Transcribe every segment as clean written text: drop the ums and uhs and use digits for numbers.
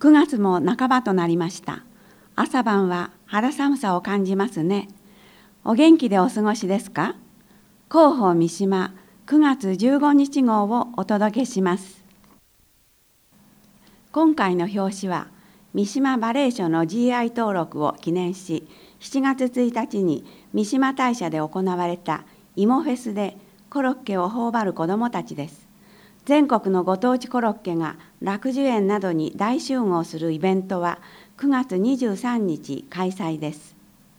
9月も半ばとなりました。朝晩は肌寒さを感じますね。お元気でお過ごしですか？広報三島9月15日号をお届けします。今回の表紙は三島馬鈴薯の GI 登録を記念し、7月1日に三島大社で行われた芋フェスでコロッケを頬張る子どもたちです。全国のご当地コロッケが楽寿園などに大集合するイベントは9月23日開催です。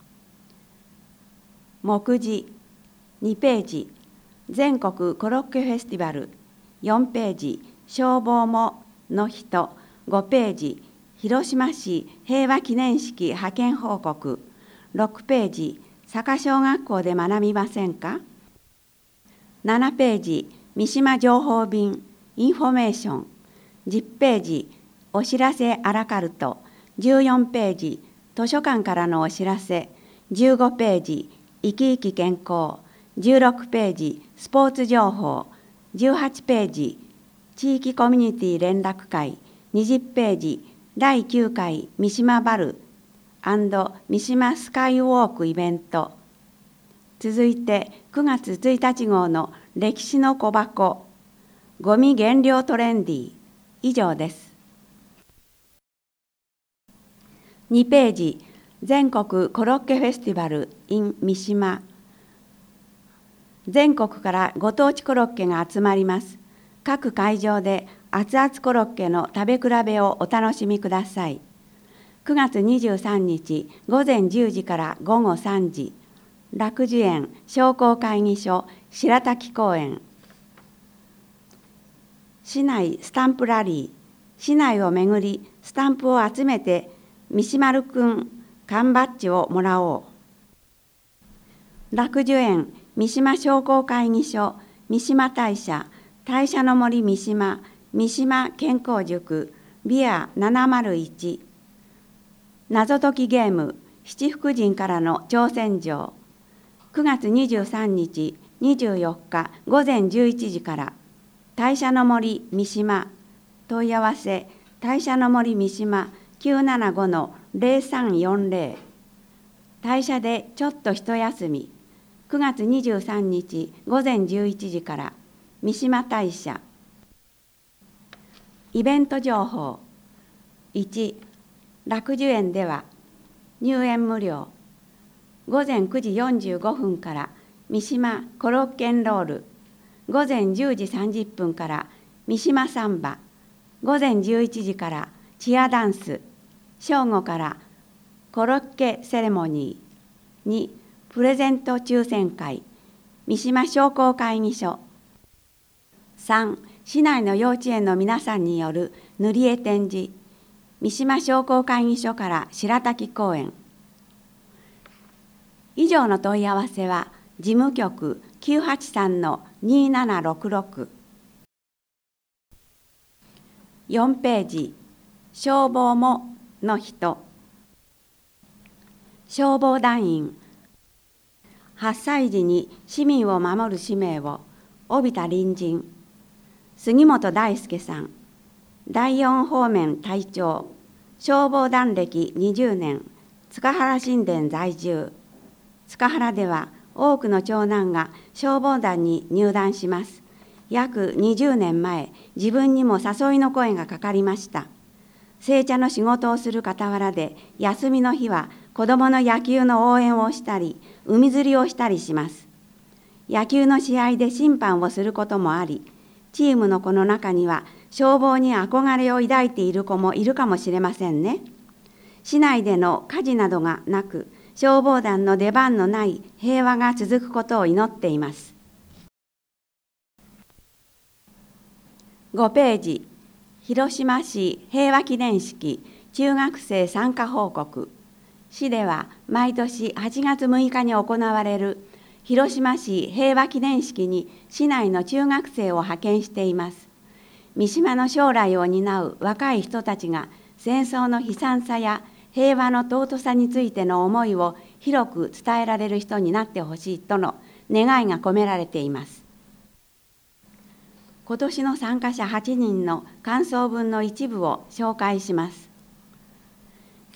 目次2ページ、全国コロッケフェスティバル4ページ、消防もの人5ページ、広島市平和記念式派遣報告6ページ、坂小学校で学びませんか。7ページ、三島情報便インフォメーション10ページ、お知らせアラカルト14ページ、図書館からのお知らせ15ページ、生き生き健康16ページ、スポーツ情報18ページ、地域コミュニティ連絡会20ページ、第9回三島バル&三島スカイウォークイベント。続いて9月1日号の歴史の小箱ゴミ減量トレンディ以上です。2ページ、全国コロッケフェスティバル in 三島。全国からご当地コロッケが集まります。各会場で熱々コロッケの食べ比べをお楽しみください。9月23日午前10時から午後3時、楽寿園商工会議所白滝公園。市内スタンプラリー、市内を巡りスタンプを集めて三島るくん缶バッジをもらおう。楽寿園三島商工会議所三島大社大社の森三島三島健康塾ビア701。謎解きゲーム七福神からの挑戦状。9月23日24日午前11時から大社の森三島。問い合わせ大社の森三島 975-0340。大社でちょっと一休み。9月23日午前11時から三島大社。イベント情報1、楽寿園では入園無料。午前9時45分から三島コロッケンロール、午前10時30分から三島サンバ、午前11時からチアダンス、正午からコロッケセレモニー。2、プレゼント抽選会三島商工会議所。3、市内の幼稚園の皆さんによる塗り絵展示、三島商工会議所から白滝公園。以上の問い合わせは事務局 983-2766。4ページ、消防もの人。消防団員。8歳児に市民を守る使命を帯びた隣人。杉本大輔さん。第4方面隊長。消防団歴20年。塚原新田在住。塚原では多くの長男が消防団に入団します。約20年前、自分にも誘いの声がかかりました。製茶の仕事をする傍らで、休みの日は子どもの野球の応援をしたり、海釣りをしたりします。野球の試合で審判をすることもあり、チームの子の中には消防に憧れを抱いている子もいるかもしれませんね。市内での火事などがなく、消防団の出番のない平和が続くことを祈っています。5ページ、広島市平和記念式中学生参加報告。市では毎年8月6日に行われる広島市平和記念式に市内の中学生を派遣しています。三島の将来を担う若い人たちが戦争の悲惨さや平和の尊さについての思いを広く伝えられる人になってほしいとの願いが込められています。今年の参加者8人の感想文の一部を紹介します。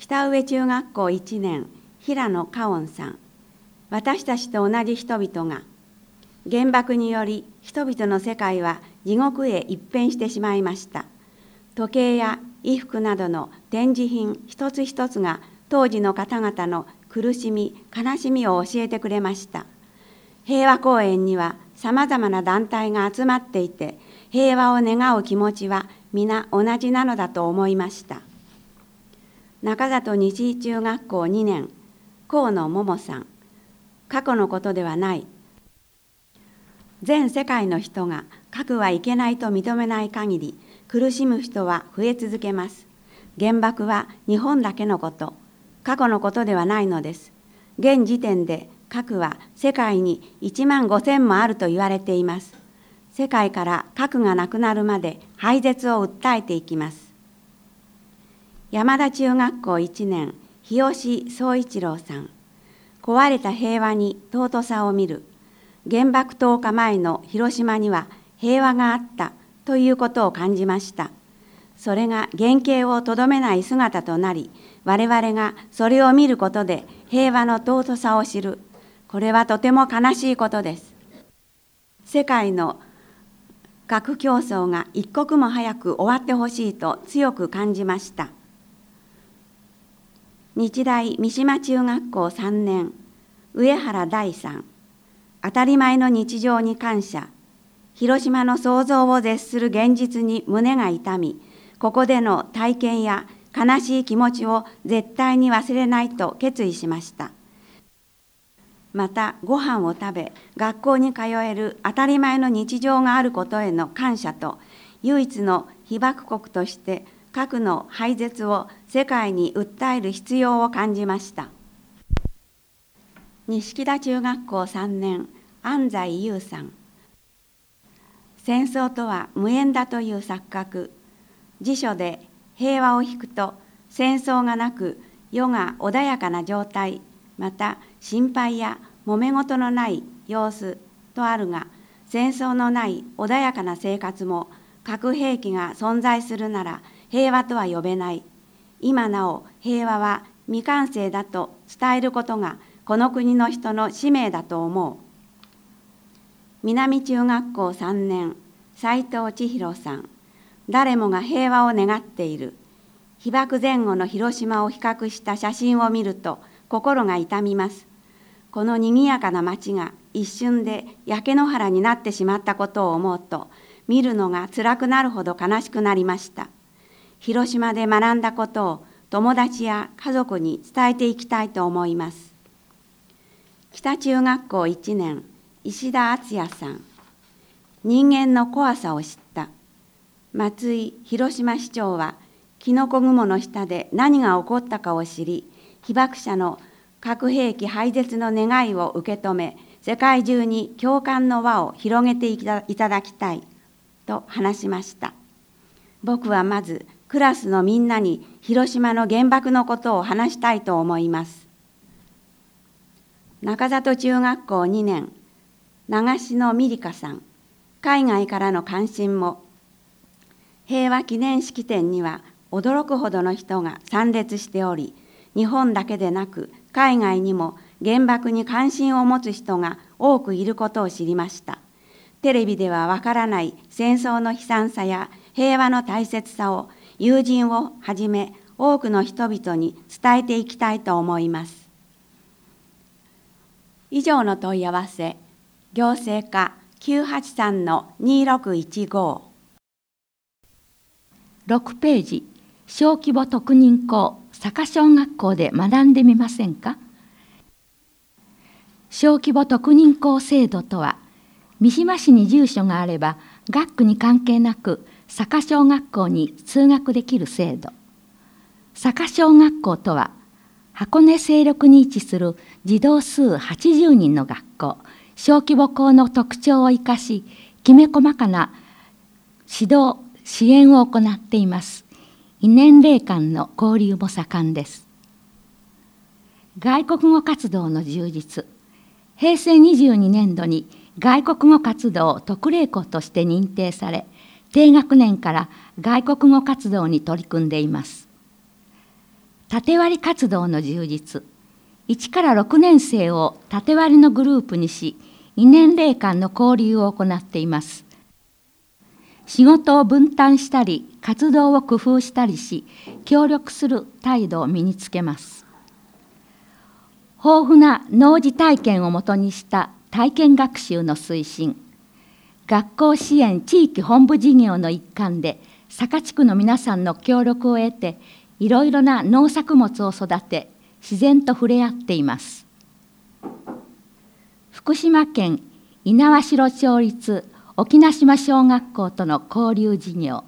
北上中学校1年平野香音さん。私たちと同じ人々が原爆により人々の世界は地獄へ一変してしまいました。時計や衣服などの展示品一つ一つが当時の方々の苦しみ悲しみを教えてくれました。平和公園にはさまざまな団体が集まっていて、平和を願う気持ちは皆同じなのだと思いました。中里西井中学校2年河野桃さん。過去のことではない。全世界の人が核はいけないと認めない限り、苦しむ人は増え続けます。原爆は日本だけのこと、過去のことではないのです。現時点で核は世界に1万5,000もあると言われています。世界から核がなくなるまで廃絶を訴えていきます。山田中学校1年日吉総一郎さん。壊れた平和に尊さを見る。原爆投下前の広島には平和があったということを感じました。それが原型をとどめない姿となり、我々がそれを見ることで平和の尊さを知る。これはとても悲しいことです。世界の核競争が一刻も早く終わってほしいと強く感じました。日大三島中学校3年上原大さん。当たり前の日常に感謝。広島の想像を絶する現実に胸が痛み、ここでの体験や悲しい気持ちを絶対に忘れないと決意しました。またご飯を食べ、学校に通える当たり前の日常があることへの感謝と、唯一の被爆国として核の廃絶を世界に訴える必要を感じました。錦田中学校3年安西優さん。戦争とは無縁だという錯覚。辞書で平和を引くと、戦争がなく世が穏やかな状態、また心配や揉め事のない様子とあるが、戦争のない穏やかな生活も核兵器が存在するなら平和とは呼べない。今なお平和は未完成だと伝えることがこの国の人の使命だと思う。南中学校3年斉藤千尋さん。誰もが平和を願っている。被爆前後の広島を比較した写真を見ると心が痛みます。この賑やかな街が一瞬で焼け野原になってしまったことを思うと、見るのが辛くなるほど悲しくなりました。広島で学んだことを友達や家族に伝えていきたいと思います。北中学校1年石田敦也さん。人間の怖さを知った。松井広島市長はキノコ雲の下で何が起こったかを知り、被爆者の核兵器廃絶の願いを受け止め、世界中に共感の輪を広げていただきたいと話しました。僕はまずクラスのみんなに広島の原爆のことを話したいと思います。中里中学校2年長篠美里香さん。海外からの関心も。平和記念式典には驚くほどの人が参列しており、日本だけでなく海外にも原爆に関心を持つ人が多くいることを知りました。テレビではわからない戦争の悲惨さや平和の大切さを友人をはじめ多くの人々に伝えていきたいと思います。以上の問い合わせ、行政課 983-2615。 6ページ、小規模特認校坂小学校で学んでみませんか。小規模特認校制度とは、三島市に住所があれば学区に関係なく坂小学校に通学できる制度。坂小学校とは、箱根西緑に位置する児童数80人の学校、小規模校の特徴を生かし、きめ細かな指導・支援を行っています。異年齢間の交流も盛んです。外国語活動の充実。平成22年度に外国語活動特例校として認定され、低学年から外国語活動に取り組んでいます。 縦割り活動の充実。1から6年生を縦割りのグループにし、異年齢間の交流を行っています。仕事を分担したり、活動を工夫したりし、協力する態度を身につけます。豊富な農事体験をもとにした体験学習の推進。学校支援地域本部事業の一環で、佐賀地区の皆さんの協力を得て、いろいろな農作物を育て、自然と触れ合っています。福島県猪苗代町立沖名島小学校との交流事業、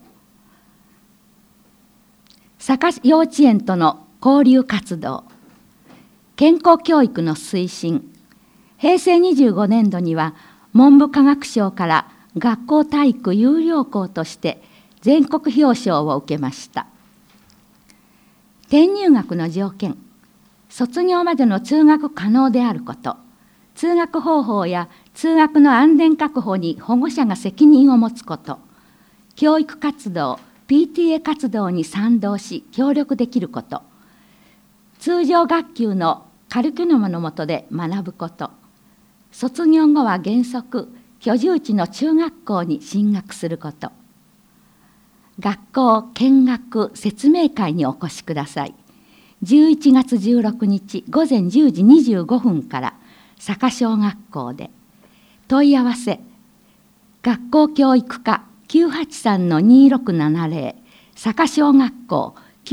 佐賀幼稚園との交流活動、健康教育の推進。平成25年度には文部科学省から学校体育優良校として全国表彰を受けました。転入学の条件、卒業までの通学可能であること、通学方法や通学の安全確保に保護者が責任を持つこと、教育活動、PTA 活動に賛同し協力できること、通常学級のカリキュラムの下で学ぶこと、卒業後は原則居住地の中学校に進学すること、学校見学説明会にお越しください。11月16日午前10時25分から佐賀小学校で。問い合わせ、学校教育課 983-2670 佐賀小学校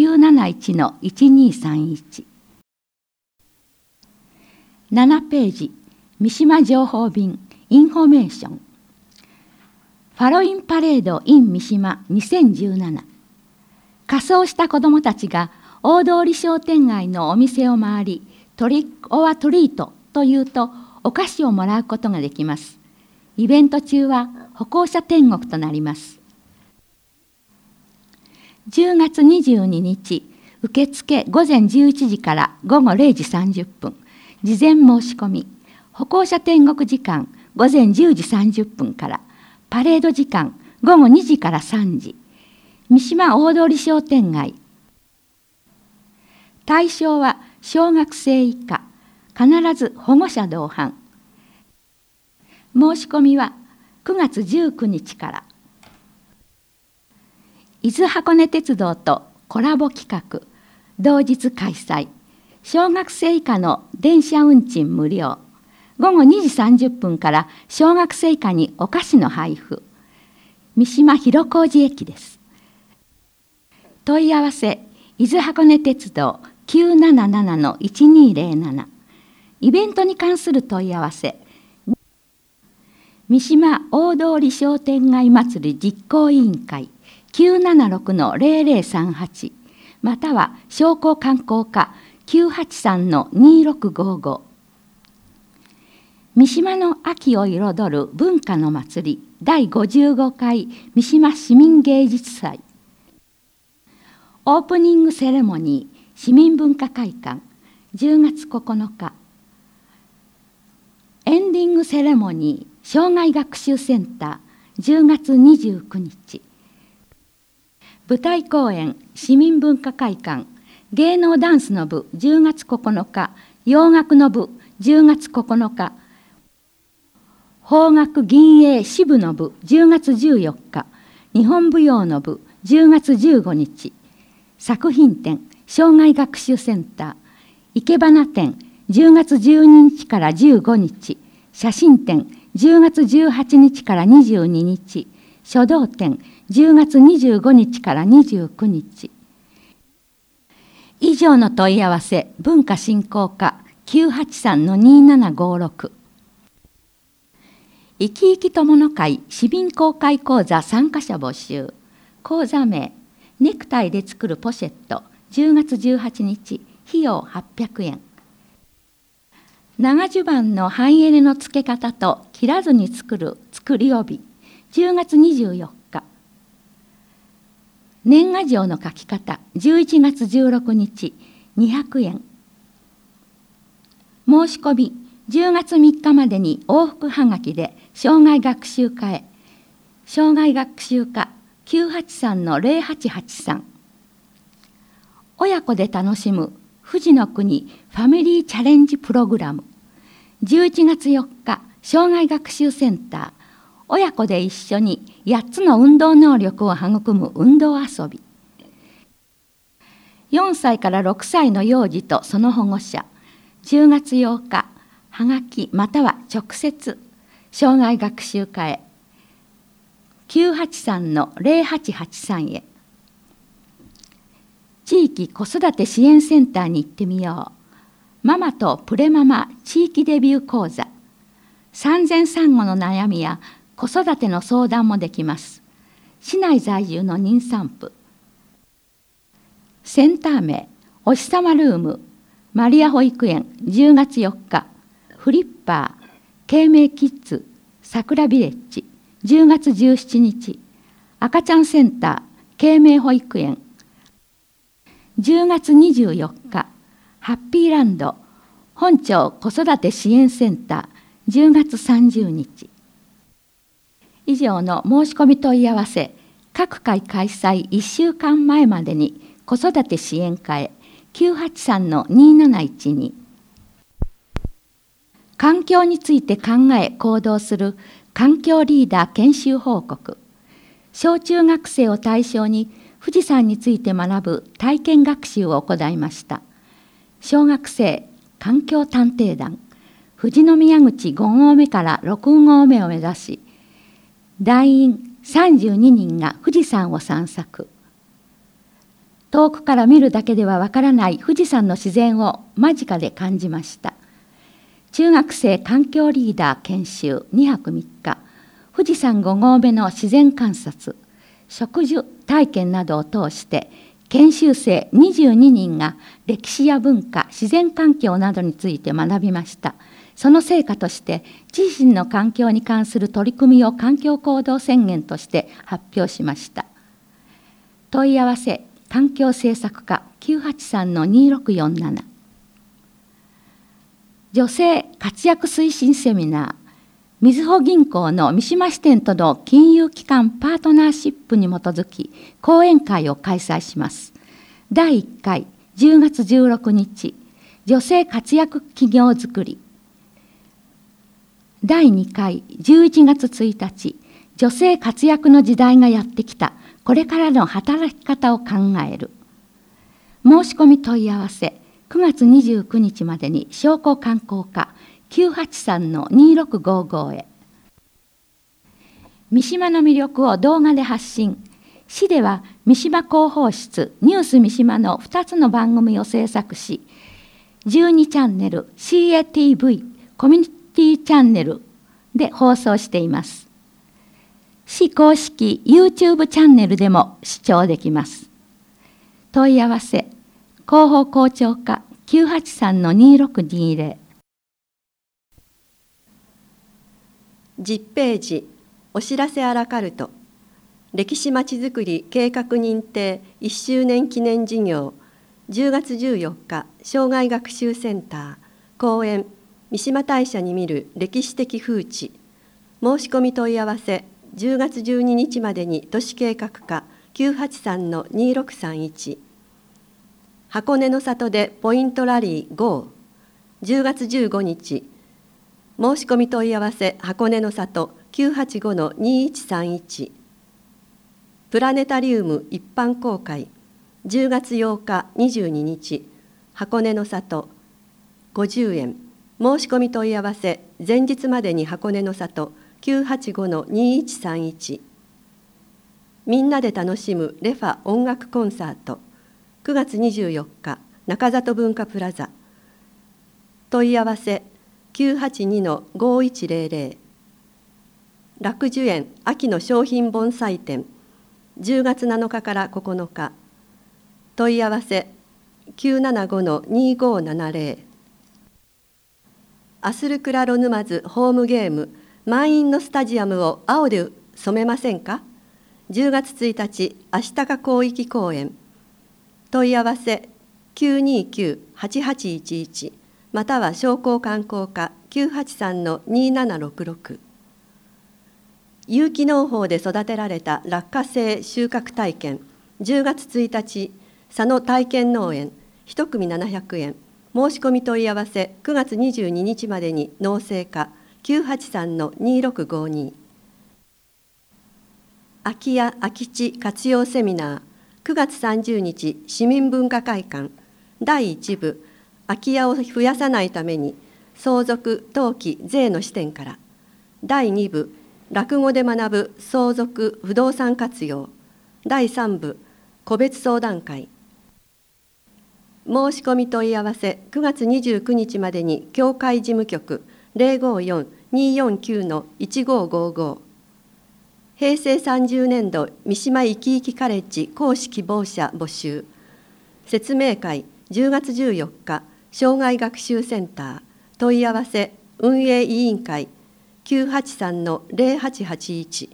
971-1231。7ページ、三島情報便インフォメーション。ファロインパレード in 三島2017。仮装した子どもたちが大通商店街のお店を回り、トリックオアトリートというとお菓子をもらうことができます。イベント中は歩行者天国となります。10月22日、受付午前11時から午後0時30分、事前申し込み、歩行者天国時間午前10時30分から、パレード時間午後2時から3時、三島大通商店街。対象は小学生以下、必ず保護者同伴。申し込みは9月19日から。伊豆箱根鉄道とコラボ企画、同日開催。小学生以下の電車運賃無料。午後2時30分から小学生以下にお菓子の配布。三島広小路駅です。問い合わせ、伊豆箱根鉄道 977-1207。イベントに関する問い合わせ、三島大通商店街祭り実行委員会 976-0038、または商工観光課 983-2655。三島の秋を彩る文化の祭り第55回三島市民芸術祭。オープニングセレモニー市民文化会館10月9日。エンディングセレモニー障害学習センター10月29日。舞台公演市民文化会館芸能ダンスの部10月9日、洋楽の部10月9日、邦楽銀営支部の部10月14日、日本舞踊の部10月15日、作品展障害学習センター、生け花展10月12日から15日、写真展10月18日から22日、書道展10月25日から29日。以上の問い合わせ、文化振興課 983-2756。生き生き友の会市民公開講座参加者募集。講座名、ネクタイで作るポシェット10月18日、費用800円。長襦袢の半襟の付け方と切らずに作る作り帯10月24日。年賀状の書き方11月16日200円。申し込み10月3日までに往復はがきで障害学習課へ。障害学習課 983-0883。 親子で楽しむ富士の国ファミリーチャレンジプログラム。11月4日、障害学習センター、親子で一緒に8つの運動能力を育む運動遊び。4歳から6歳の幼児とその保護者、10月8日、はがきまたは直接、障害学習課へ、983-0883へ。地域子育て支援センターに行ってみよう。ママとプレママ地域デビュー講座。産前産後の悩みや子育ての相談もできます。市内在住の妊産婦。センター名、おひさまルーム、マリア保育園、10月4日、フリッパー、慶明キッズ、桜ビレッジ、10月17日、赤ちゃんセンター、慶明保育園、10月24日、ハッピーランド、本町子育て支援センター、10月30日。以上の申し込み問い合わせ、各回開催1週間前までに子育て支援課へ、983-2712。環境について考え行動する環境リーダー研修報告。小中学生を対象に富士山について学ぶ体験学習を行いました。小学生環境探偵団、富士宮口5合目から6合目を目指し、団員32人が富士山を散策。遠くから見るだけではわからない富士山の自然を間近で感じました。中学生環境リーダー研修2泊3日、富士山5合目の自然観察、植樹体験などを通して、研修生22人が歴史や文化、自然環境などについて学びました。その成果として、自身の環境に関する取り組みを環境行動宣言として発表しました。問い合わせ、環境政策課 983-2647。女性活躍推進セミナー、みずほ銀行の三島支店との金融機関パートナーシップに基づき講演会を開催します。第1回10月16日、女性活躍企業づくり。第2回11月1日、女性活躍の時代がやってきた、これからの働き方を考える。申し込み問い合わせ、9月29日までに商工観光課 983-2655 へ。三島の魅力を動画で発信。市では三島広報室、ニュース三島の2つの番組を制作し、12チャンネル CATV コミュニティチャンネルで放送しています。市公式 YouTube チャンネルでも視聴できます。問い合わせ、広報校長課 983-2620。 10ページ、お知らせアラカルト、歴史まちづくり計画認定1周年記念事業、10月14日、障害学習センター、講演、三島大社に見る歴史的風致。申し込み問い合わせ、10月12日までに都市計画課 983-2631。箱根の里でポイントラリー GO。10月15日、申し込み問い合わせ箱根の里 985-2131。プラネタリウム一般公開、10月8日22日、箱根の里、50円。申し込み問い合わせ、前日までに箱根の里 985-2131。みんなで楽しむレファ音楽コンサート、9月24日、中里文化プラザ。問い合わせ、982-5100。楽寿園秋の商品盆栽展、10月7日から9日。問い合わせ、975-2570。アスルクラロ沼津ホームゲーム、満員のスタジアムを青で染めませんか。10月1日、あしたか広域公演。問い合わせ 929-8811 または商工観光課 983-2766。有機農法で育てられた落花生収穫体験、10月1日、 佐野体験農園1組700円。申し込み問い合わせ9月22日までに農政課 983-2652。空き家空き地活用セミナー9月30日市民文化会館第1部空き家を増やさないために相続登記税の視点から第2部落語で学ぶ相続不動産活用第3部個別相談会。申し込み問い合わせ9月29日までに協会事務局 054-249-1555。平成30年度三島いきいきカレッジ講師希望者募集。説明会10月14日障害学習センター。問い合わせ運営委員会 983-0881。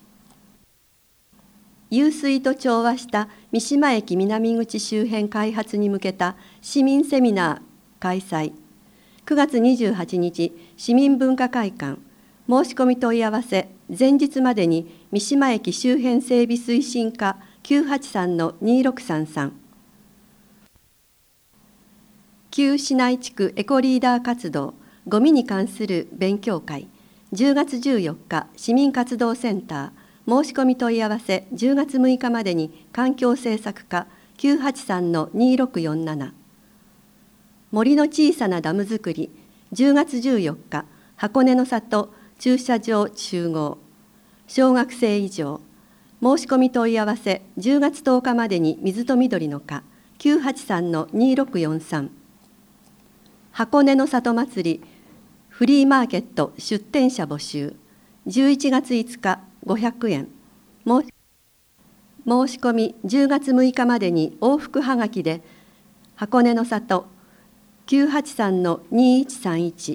湧水と調和した三島駅南口周辺開発に向けた市民セミナー開催。9月28日市民文化会館。申し込み問い合わせ前日までに三島駅周辺整備推進課 983-2633。旧市内地区エコリーダー活動ゴミに関する勉強会10月14日市民活動センター。申し込み問い合わせ10月6日までに環境政策課 983-2647。森の小さなダム作り10月14日箱根の里駐車場集合。小学生以上。申し込み問い合わせ10月10日までに水と緑の課 983-2643。箱根の里祭りフリーマーケット出店者募集。11月5日500円。申し込み10月6日までに往復はがきで箱根の里 983-2131。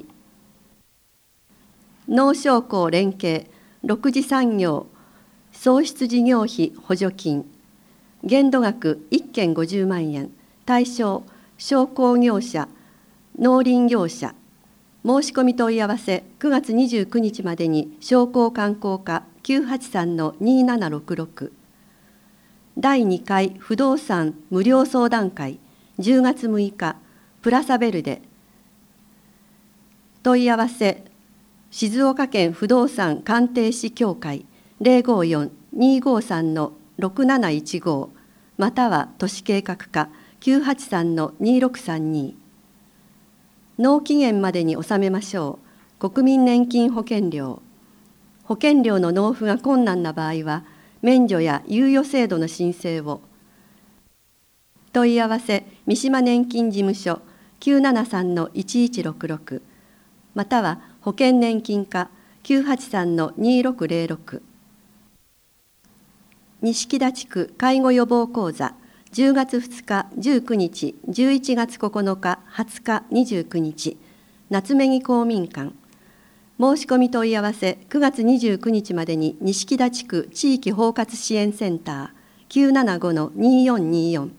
農商工連携6次産業創出事業費補助金。限度額1件50万円。対象商工業者農林業者。申し込み問い合わせ9月29日までに商工観光課 983-2766。第2回不動産無料相談会10月6日プラサベルデ。問い合わせ静岡県不動産鑑定士協会 054-253-6715 または都市計画課 983-2632。納期限までに納めましょう。国民年金保険料。保険料の納付が困難な場合は、免除や猶予制度の申請を。問い合わせ、三島年金事務所 973-1166 または保険年金課 983-2606。錦田地区介護予防講座10月2日、19日、11月9日、20日、29日、夏目木公民館。申し込み問い合わせ9月29日までに錦田地区地域包括支援センター 975-2424。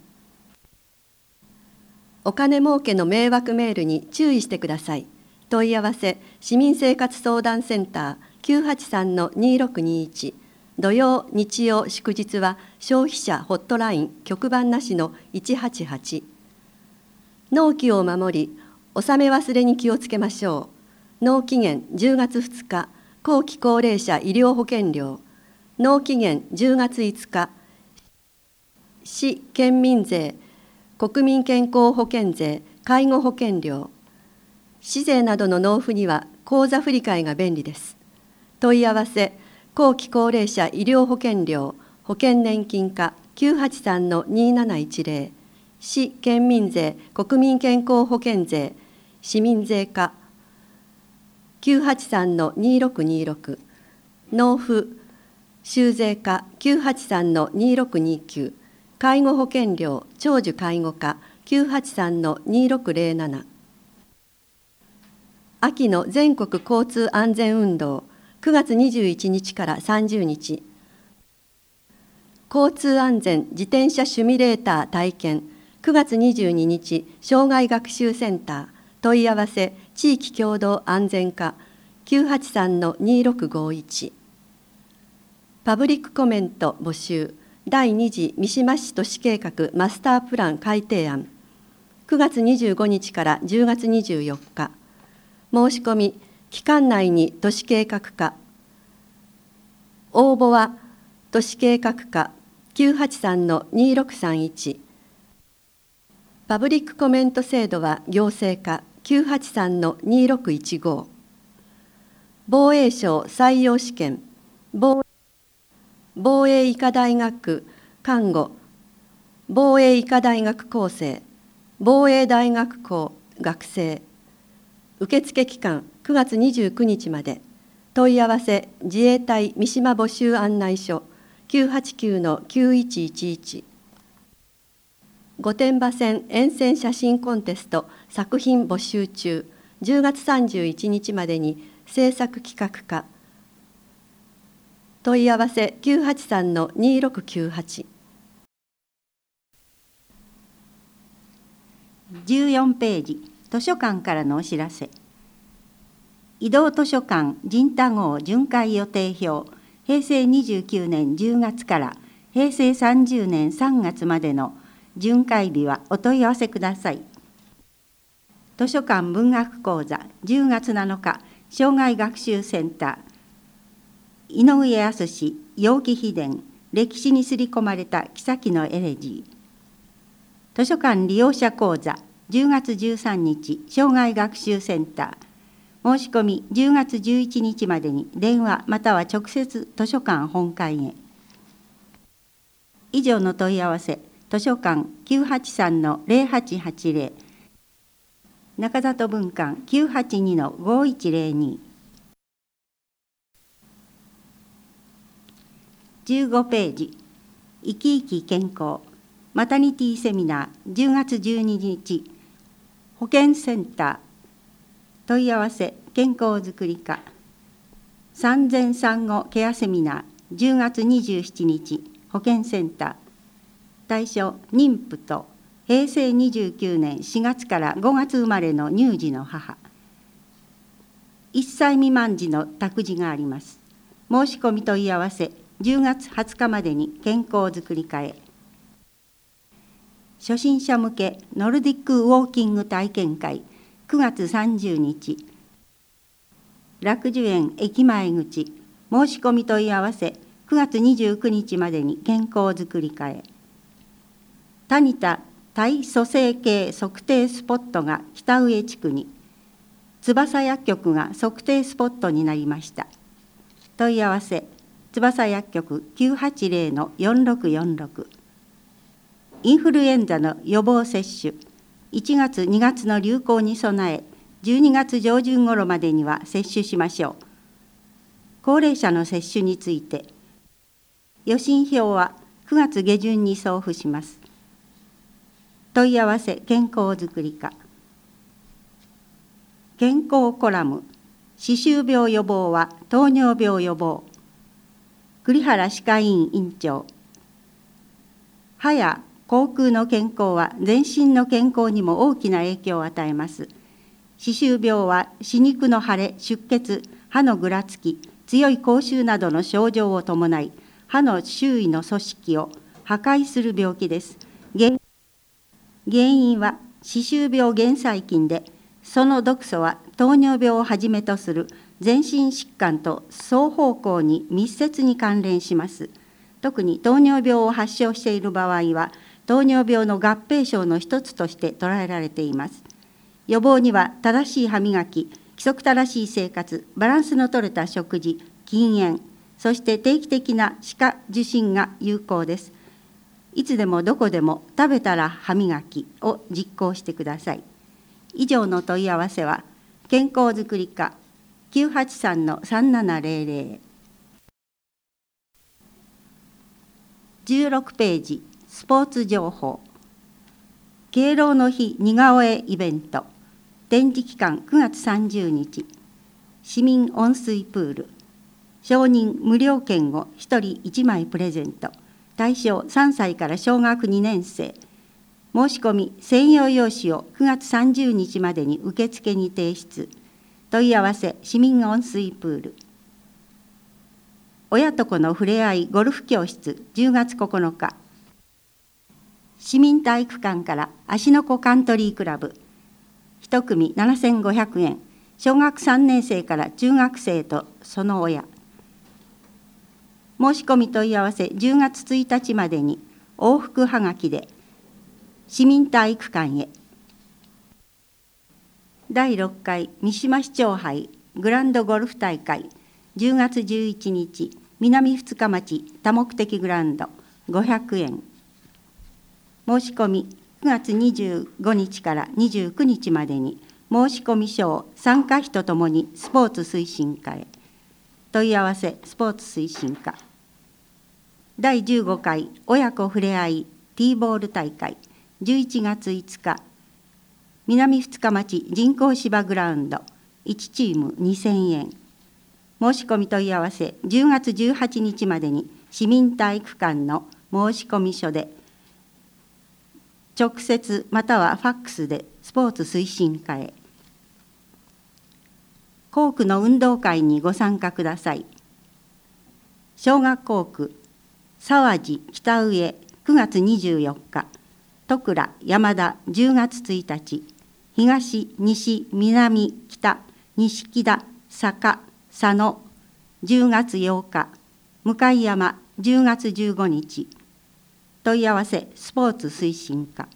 お金儲けの迷惑メールに注意してください。問い合わせ市民生活相談センター 983-2621。土曜、日曜、祝日は消費者ホットライン局番なしの188。納期を守り、納め忘れに気をつけましょう。納期限10月2日、後期高齢者医療保険料。納期限10月5日、市県民税、国民健康保険税、介護保険料。市税などの納付には口座振替が便利です。問い合わせ、後期高齢者医療保険料保険年金課 983-2710。市県民税国民健康保険税市民税課 983-2626。納付収税課 983-2629。介護保険料長寿介護課 983-2607。秋の全国交通安全運動9月21日から30日。交通安全自転車シミュレーター体験9月22日障害学習センター。問い合わせ地域共同安全課 983-2651。パブリックコメント募集第2次三島市都市計画マスタープラン改定案、9月25日から10月24日、申し込み、期間内に都市計画課、応募は都市計画課 983-2631、パブリックコメント制度は行政課 983-2615、防衛省採用試験、防衛医科大学看護、防衛医科大学構成、防衛大学校学生、受付期間9月29日まで、問い合わせ自衛隊三島募集案内所 989-9111、御殿場線沿線写真コンテスト作品募集中、10月31日までに制作企画課、問い合わせ 983-2698。 14ページ、図書館からのお知らせ。移動図書館仁太号巡回予定表、平成29年10月から平成30年3月までの巡回日はお問い合わせください。図書館文学講座10月7日、生涯学習センター、井上靖楊貴妃伝、歴史に刷り込まれた妃のエレジー。図書館利用者講座10月13日、生涯学習センター、申し込み10月11日までに電話または直接図書館本館へ。以上の問い合わせ、図書館 983-0880、中里文館 982-5102。15ページ、生き生き健康マタニティセミナー10月12日、保健センター、問い合わせ健康づくり課、産前産後ケアセミナー10月27日、保健センター、対象妊婦と平成29年4月から5月生まれの乳児の母、1歳未満児の託児があります。申し込み問い合わせ10月20日までに健康づくり課へ。初心者向けノルディックウォーキング体験会9月30日、楽寿園駅前口、申し込み問い合わせ9月29日までに健康づくり課へ。タニタ体組成計測定スポットが北上地区に、翼薬局が測定スポットになりました。問い合わせ翼薬局 980-4646。インフルエンザの予防接種、1月2月の流行に備え、12月上旬頃までには接種しましょう。高齢者の接種について、予診票は9月下旬に送付します。問い合わせ健康づくり課。健康コラム、歯周病予防は糖尿病予防。栗原歯科医院院長。歯や口腔の健康は全身の健康にも大きな影響を与えます。歯周病は歯肉の腫れ、出血、歯のぐらつき、強い口臭などの症状を伴い、歯の周囲の組織を破壊する病気です。原因は歯周病原細菌で、その毒素は糖尿病をはじめとする全身疾患と双方向に密接に関連します。特に糖尿病を発症している場合は、糖尿病の合併症の一つとして捉えられています。予防には正しい歯磨き、規則正しい生活、バランスの取れた食事、禁煙、そして定期的な歯科受診が有効です。いつでもどこでも食べたら歯磨きを実行してください。以上の問い合わせは、健康づくり課 983-3700。16ページ、スポーツ情報。敬老の日似顔絵イベント。展示期間9月30日。市民温水プール。承認無料券を1人1枚プレゼント。対象3歳から小学2年生。申し込み専用用紙を9月30日までに受付に提出。問い合わせ市民温水プール。 親と子のふれあいゴルフ教室10月9日、市民体育館から芦ノ湖カントリークラブ、1組7500円、小学3年生から中学生とその親。申し込み問い合わせ10月1日までに往復はがきで市民体育館へ。第6回三島市長杯グランドゴルフ大会10月11日、南二日町多目的グラウンド500円。申し込み9月25日から29日までに申し込み書を参加費とともにスポーツ推進課へ。問い合わせスポーツ推進課。第15回親子ふれあいティーボール大会11月5日、南二日町人工芝グラウンド1チーム2000円。申し込み問い合わせ10月18日までに市民体育館の申し込み書で、直接またはファックスでスポーツ推進課へ。校区の運動会にご参加ください。小学校区沢地北上9月24日、戸倉山田10月1日、東西南北錦田坂佐野10月8日、向山10月15日。問い合わせスポーツ推進課。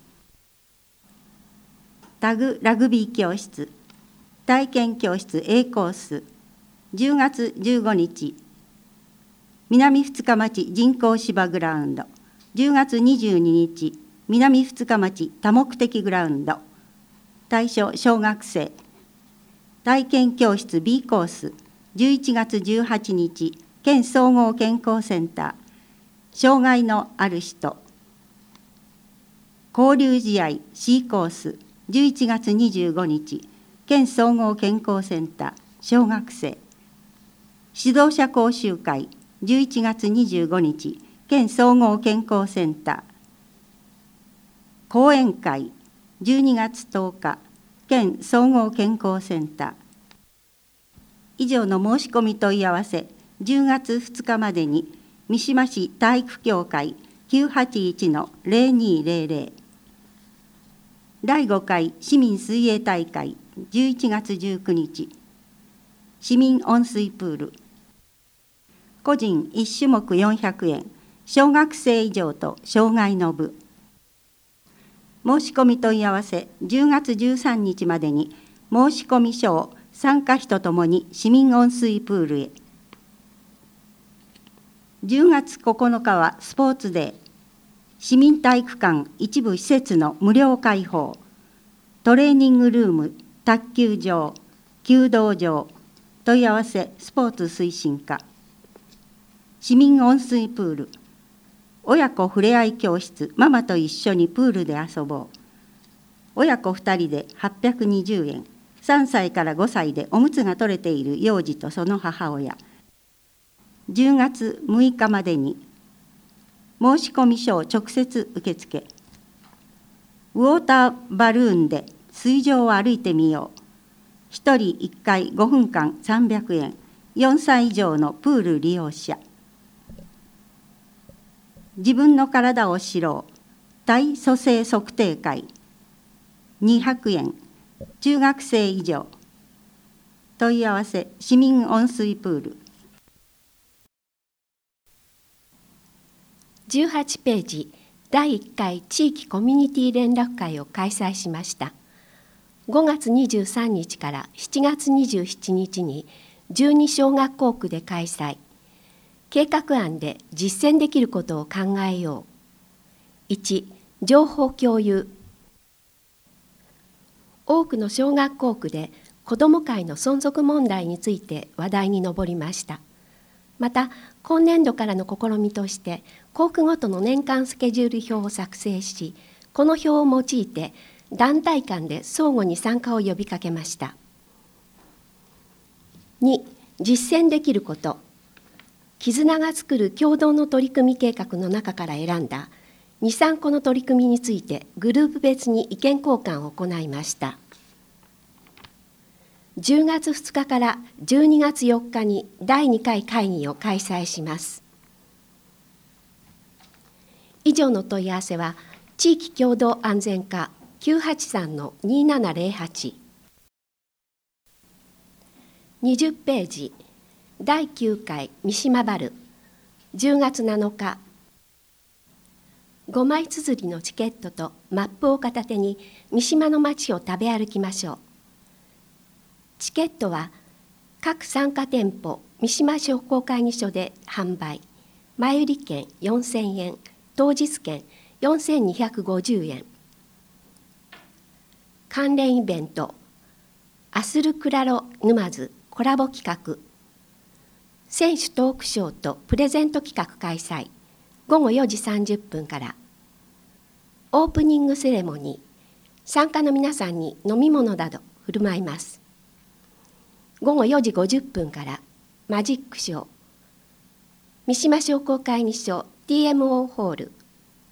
タグラグビー教室体験教室 A コース10月15日、南二日町人工芝グラウンド10月22日、南二日町多目的グラウンド。対象小学生。体験教室 B コース11月18日、県総合健康センター。障害のある人。交流試合 C コース11月25日、県総合健康センター小学生。指導者講習会11月25日、県総合健康センター。講演会12月10日、県総合健康センター。以上の申し込み問い合わせ10月2日までに三島市体育協会 981-0200。第5回市民水泳大会11月19日、市民温水プール。個人1種目400円、小学生以上と障害の部。申し込み問い合わせ10月13日までに申し込み書を参加費とともに市民温水プールへ。10月9日はスポーツデー。市民体育館一部施設の無料開放。トレーニングルーム、卓球場、弓道場。問い合わせスポーツ推進課。市民温水プール。親子ふれあい教室、ママと一緒にプールで遊ぼう。親子2人で820円。3歳から5歳でおむつが取れている幼児とその母親。10月6日までに申し込み書を直接受け付け。ウォーターバルーンで水上を歩いてみよう。1人1回5分間300円。4歳以上のプール利用者。自分の体を知ろう。体組成測定会200円。中学生以上。問い合わせ市民温水プール。 18ページ第1回地域コミュニティ連絡会を開催しました。5月23日から7月27日に12小学校区で開催。計画案で実践できることを考えよう。1、情報共有。多くの小学校区で子ども会の存続問題について話題に上りました。また、今年度からの試みとして、校区ごとの年間スケジュール表を作成し、この表を用いて団体間で相互に参加を呼びかけました。2、実践できること。絆が作る共同の取り組み計画の中から選んだ2、3個の取り組みについてグループ別に意見交換を行いました。 10月2日から12月4日に第2回会議を開催します。以上の問い合わせは地域共同安全課 983-2708 20ページ第9回三島バル10月7日5枚綴りのチケットとマップを片手に三島の街を食べ歩きましょう。チケットは各参加店舗三島商工会議所で販売。前売り券4000円、当日券4250円。関連イベントアスルクラロ沼津コラボ企画、選手トークショーとプレゼント企画開催、午後4時30分から。オープニングセレモニー、参加の皆さんに飲み物など振る舞います。午後4時50分からマジックショー、三島商工会議所 TMO ホール。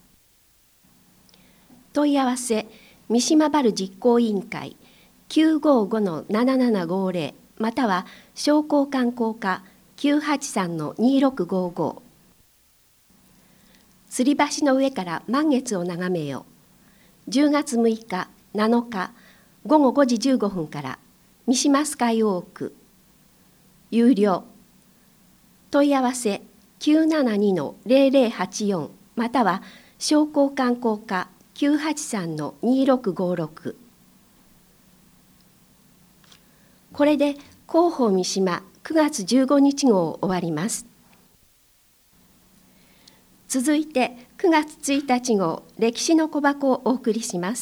問い合わせ三島バル実行委員会 955-7750 または商工観光課 983-2655。吊り橋の上から満月を眺めよう。10月6日、7日午後5時15分から三島スカイウォーク。有料。問い合わせ 972-0084 または商工観光課 983-2656。これで広報三島9月15日号終わります。続いて9月1日号歴史の小箱をお送りします。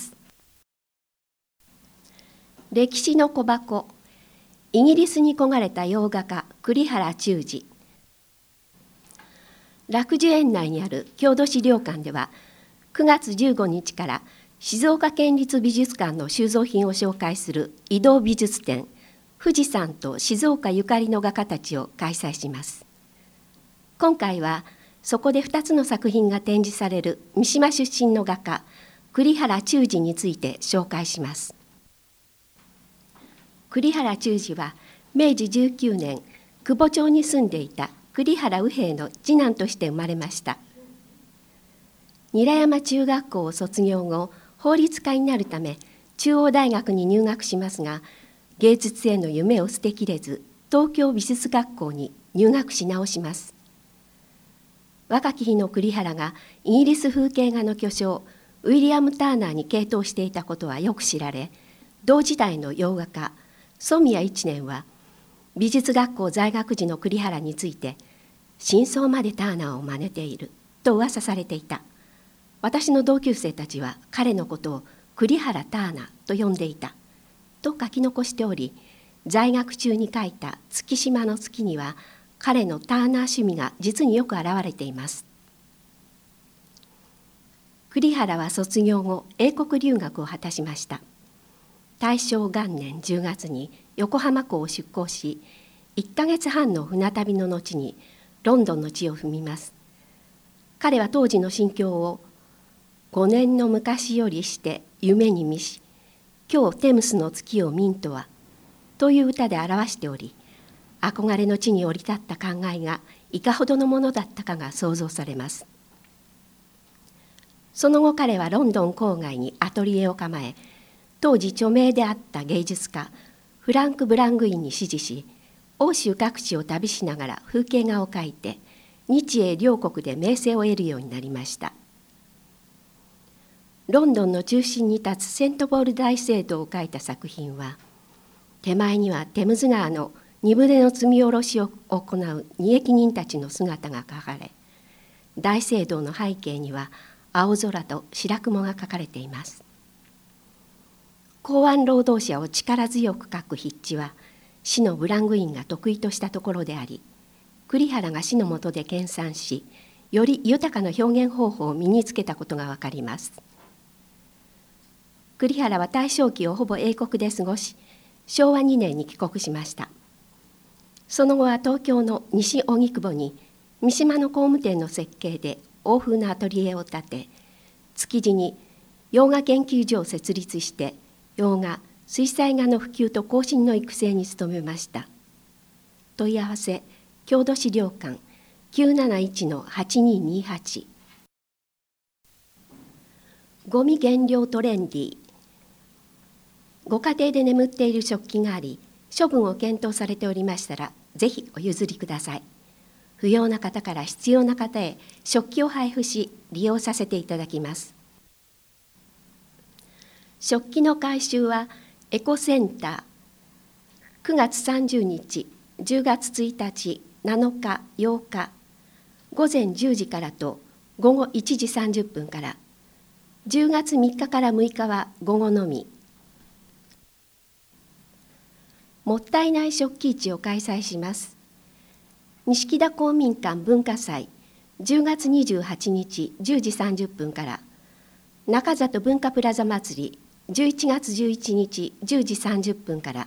歴史の小箱、イギリスに焦がれた洋画家栗原忠次。楽寿園内にある郷土資料館では9月15日から静岡県立美術館の収蔵品を紹介する移動美術展、富士山と静岡ゆかりの画家たちを開催します。今回はそこで2つの作品が展示される三島出身の画家栗原忠次について紹介します。栗原忠次は明治19年久保町に住んでいた栗原右兵の次男として生まれました。韮山中学校を卒業後、法律家になるため中央大学に入学しますが、芸術への夢を捨てきれず東京美術学校に入学し直します。若き日の栗原がイギリス風景画の巨匠ウィリアム・ターナーに傾倒していたことはよく知られ、同時代の洋画家染谷一年は美術学校在学時の栗原について真相までターナーを真似ていると噂されていた。私の同級生たちは彼のことを栗原ターナーと呼んでいたと書き残しており、在学中に描いた月島の月には彼のターナー趣味が実によく表れています。栗原は卒業後英国留学を果たしました。大正元年10月に横浜港を出港し、1ヶ月半の船旅の後にロンドンの地を踏みます。彼は当時の心境を5年の昔よりして夢に見し、今日テムスの月を見んとはという歌で表しており、憧れの地に降り立った考えがいかほどのものだったかが想像されます。その後彼はロンドン郊外にアトリエを構え、当時著名であった芸術家フランク・ブラングインに師事し、欧州各地を旅しながら風景画を描いて日英両国で名声を得るようになりました。ロンドンの中心に立つセントポール大聖堂を描いた作品は、手前にはテムズ川の荷船の積み下ろしを行う二役人たちの姿が描かれ、大聖堂の背景には青空と白雲が描かれています。港湾労働者を力強く描く筆致は師のブラングインが得意としたところであり、栗原が師の下で研鑽し、より豊かな表現方法を身につけたことがわかります。栗原は大正期をほぼ英国で過ごし、昭和2年に帰国しました。その後は東京の西荻窪に三島の工務店の設計で欧風なアトリエを建て、築地に洋画研究所を設立して洋画水彩画の普及と後進の育成に努めました。問い合わせ郷土資料館 971-8228。 ゴミ減量トレンディ。ご家庭で眠っている食器があり、処分を検討されておりましたら、ぜひお譲りください。不要な方から必要な方へ食器を配布し、利用させていただきます。食器の回収はエコセンター、9月30日、10月1日、7日、8日、午前10時からと午後1時30分から、10月3日から6日は午後のみ。もったいない食器市を開催します。錦田公民館文化祭、10月28日10時30分から、中里文化プラザ祭り、11月11日10時30分から。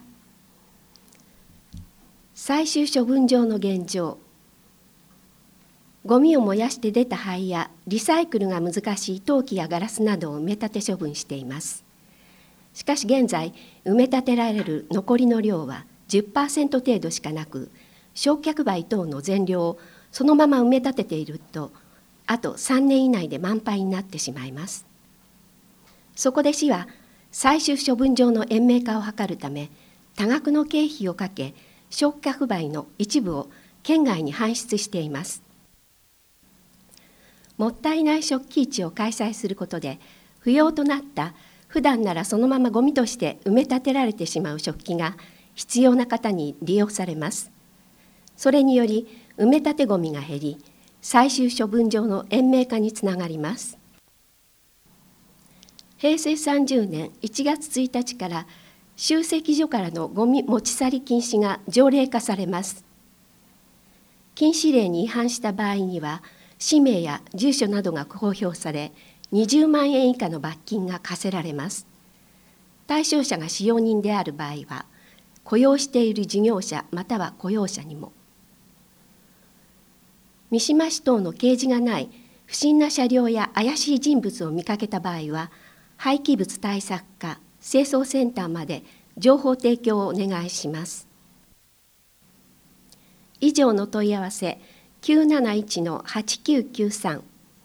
最終処分場の現状。ゴミを燃やして出た灰やリサイクルが難しい陶器やガラスなどを埋め立て処分しています。しかし現在、埋め立てられる残りの量は 10% 程度しかなく、焼却灰等の全量をそのまま埋め立てていると、あと3年以内で満杯になってしまいます。そこで市は、最終処分場の延命化を図るため、多額の経費をかけ、焼却灰の一部を県外に搬出しています。もったいない食器市を開催することで、不要となった普段ならそのままゴミとして埋め立てられてしまう食器が必要な方に利用されます。それにより埋め立てゴミが減り、最終処分場の延命化につながります。平成30年1月1日から集積所からのゴミ持ち去り禁止が条例化されます。禁止令に違反した場合には、氏名や住所などが公表され、20万円以下の罰金が課せられます。対象者が使用人である場合は、雇用している事業者または雇用者にも。三島市等の掲示がない不審な車両や怪しい人物を見かけた場合は、廃棄物対策課清掃センターまで情報提供をお願いします。以上の問い合わせ 971-8993。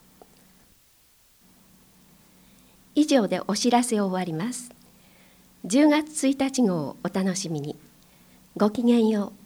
以上でお知らせを終わります。10月1日号をお楽しみに。ごきげんよう。